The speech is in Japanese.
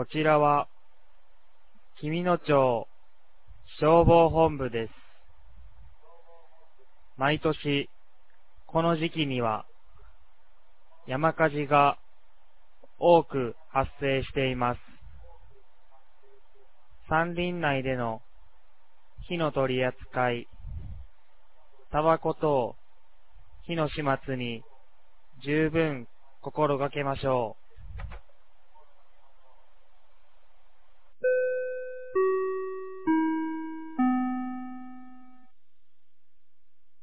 こちらは紀美野町消防本部です。毎年この時期には山火事が多く発生しています。山林内での火の取り扱い、タバコ等火の始末に十分心がけましょう。